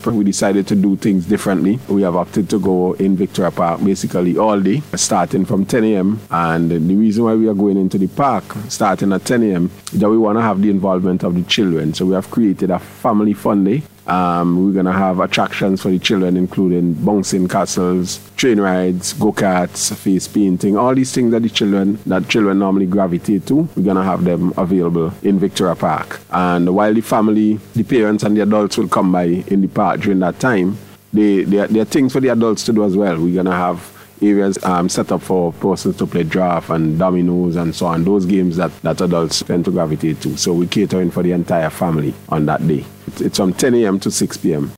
trip, we decided to do things differently. We have opted to go in Victoria Park basically all day, starting from 10 a.m. And the reason why we are going into the park starting at 10 a.m. is that we want to have the involvement of the children. So we have created a family fun day. We're going to have attractions for the children, including bouncing castles, train rides, go-karts, face painting, all these things that children normally gravitate to. We're going to have them available in Victoria Park. And while the family, the parents and the adults will come by in the park during that time, there are things for the adults to do as well. We're going to have areas set up for persons to play draft and dominoes and so on, those games that adults tend to gravitate to. So we're catering for the entire family on that day. It's from 10 a.m. to 6 p.m.